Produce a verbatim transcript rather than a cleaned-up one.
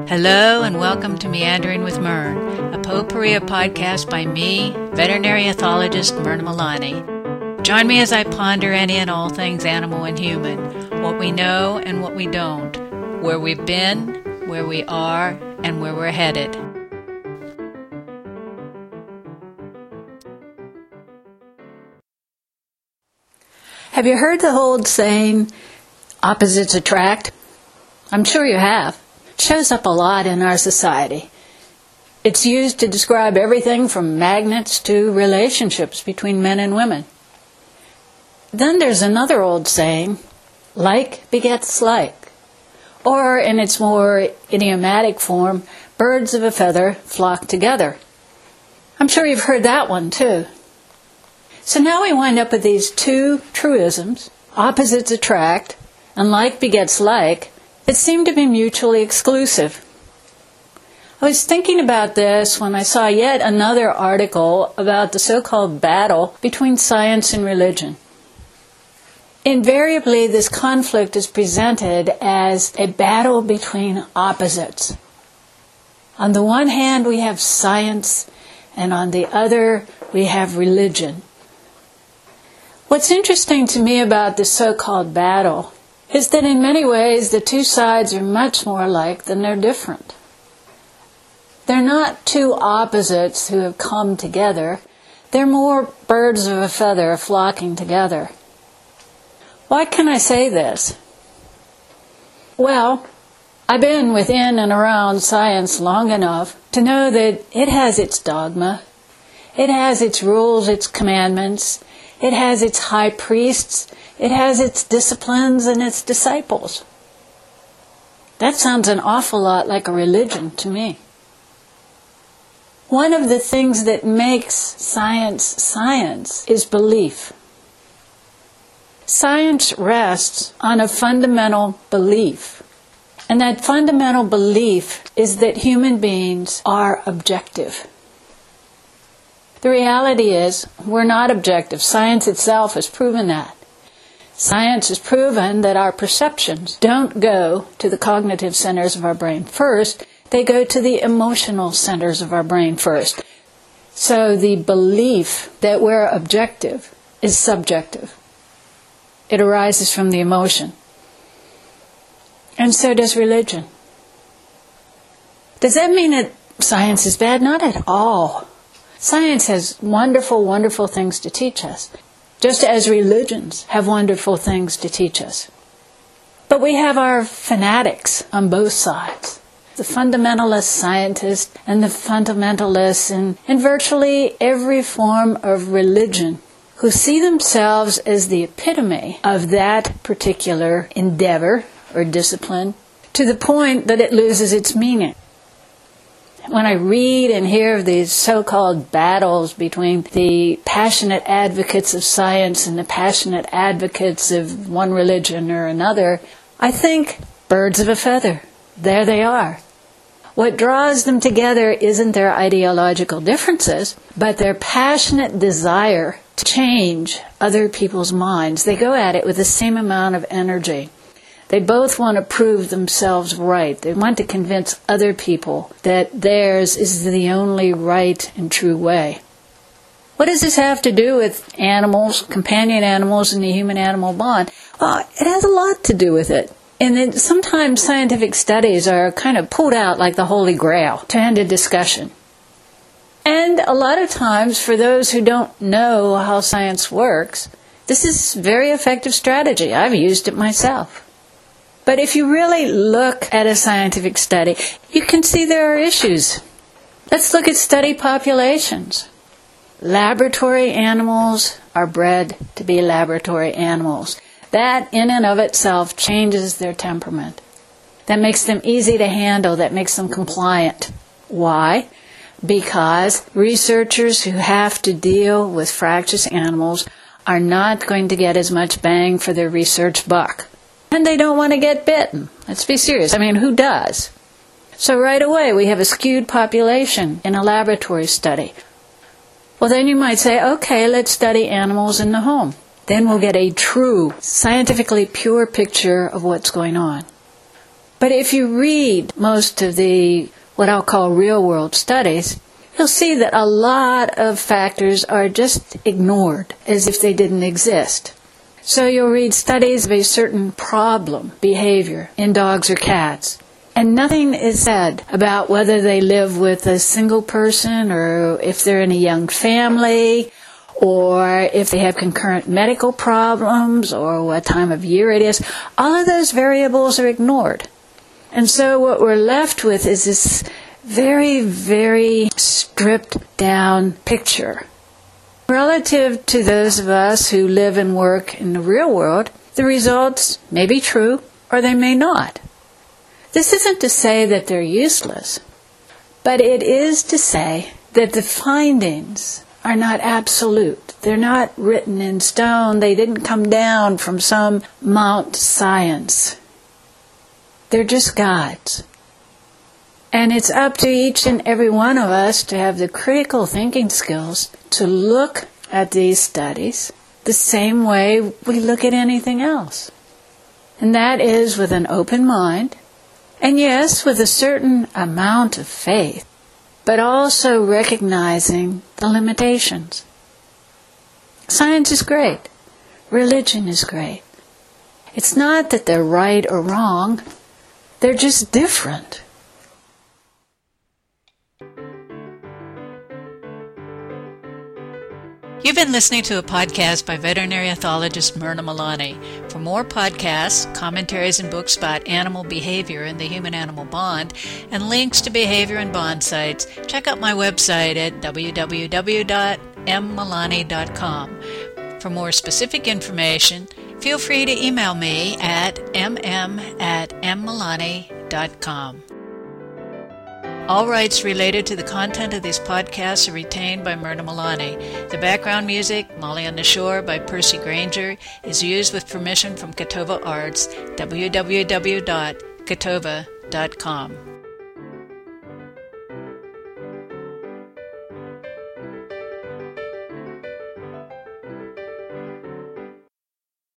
Hello and welcome to Meandering with Myrn, a potpourri podcast by me, veterinary ethologist Myrna Milani. Join me as I ponder any and all things animal and human, what we know and what we don't, where we've been, where we are, and where we're headed. Have you heard the old saying, opposites attract? I'm sure you have. It shows up a lot in our society. It's used to describe everything from magnets to relationships between men and women. Then there's another old saying, like begets like. Or in its more idiomatic form, birds of a feather flock together. I'm sure you've heard that one too. So now we wind up with these two truisms, opposites attract and like begets like, that seem to be mutually exclusive. I was thinking about this when I saw yet another article about the so-called battle between science and religion. Invariably, this conflict is presented as a battle between opposites. On the one hand, we have science, and on the other, we have religion. What's interesting to me about this so-called battle is that in many ways the two sides are much more alike than they're different. They're not two opposites who have come together. They're more birds of a feather flocking together. Why can I say this? Well, I've been within and around science long enough to know that it has its dogma. It has its rules, its commandments. It has its high priests. It has its disciplines and its disciples. That sounds an awful lot like a religion to me. One of the things that makes science science is belief. Science rests on a fundamental belief. And that fundamental belief is that human beings are objective. The reality is, we're not objective. Science itself has proven that. Science has proven that our perceptions don't go to the cognitive centers of our brain first. They go to the emotional centers of our brain first. So the belief that we're objective is subjective. It arises from the emotion. And so does religion. Does that mean that science is bad? Not at all. Science has wonderful, wonderful things to teach us, just as religions have wonderful things to teach us. But we have our fanatics on both sides, the fundamentalist scientists and the fundamentalists in, in virtually every form of religion, who see themselves as the epitome of that particular endeavor or discipline, to the point that it loses its meaning. When I read and hear of these so-called battles between the passionate advocates of science and the passionate advocates of one religion or another, I think, birds of a feather. There they are. What draws them together isn't their ideological differences, but their passionate desire to change other people's minds. They go at it with the same amount of energy. They both want to prove themselves right. They want to convince other people that theirs is the only right and true way. What does this have to do with animals, companion animals, and the human-animal bond? Well, it has a lot to do with it. And then sometimes scientific studies are kind of pulled out like the Holy Grail to end a discussion. And a lot of times, for those who don't know how science works, this is a very effective strategy. I've used it myself. But if you really look at a scientific study, you can see there are issues. Let's look at study populations. Laboratory animals are bred to be laboratory animals. That in and of itself changes their temperament. That makes them easy to handle. That makes them compliant. Why? Because researchers who have to deal with fractious animals are not going to get as much bang for their research buck. And they don't want to get bitten. Let's be serious. I mean, who does? So right away, we have a skewed population in a laboratory study. Well, then you might say, okay, let's study animals in the home. Then we'll get a true, scientifically pure picture of what's going on. But if you read most of the, what I'll call real-world studies, you'll see that a lot of factors are just ignored as if they didn't exist. So you'll read studies of a certain problem, behavior, in dogs or cats, and nothing is said about whether they live with a single person or if they're in a young family or if they have concurrent medical problems or what time of year it is. All of those variables are ignored. And so what we're left with is this very, very stripped down picture. Relative to those of us who live and work in the real world, the results may be true or they may not. This isn't to say that they're useless, but it is to say that the findings are not absolute. They're not written in stone. They didn't come down from some Mount Science. They're just guides. And it's up to each and every one of us to have the critical thinking skills to look at these studies the same way we look at anything else. And that is with an open mind, and yes, with a certain amount of faith, but also recognizing the limitations. Science is great. Religion is great. It's not that they're right or wrong. They're just different. You've been listening to a podcast by veterinary ethologist Myrna Malani. For more podcasts, commentaries, and books about animal behavior and the human-animal bond, and links to behavior and bond sites, check out my website at w w w dot m malani dot com. For more specific information, feel free to email me at m m at m malani dot com. All rights related to the content of these podcasts are retained by Myrna Malani. The background music, Molly on the Shore by Percy Granger, is used with permission from Catova Arts, w w w dot catova dot com.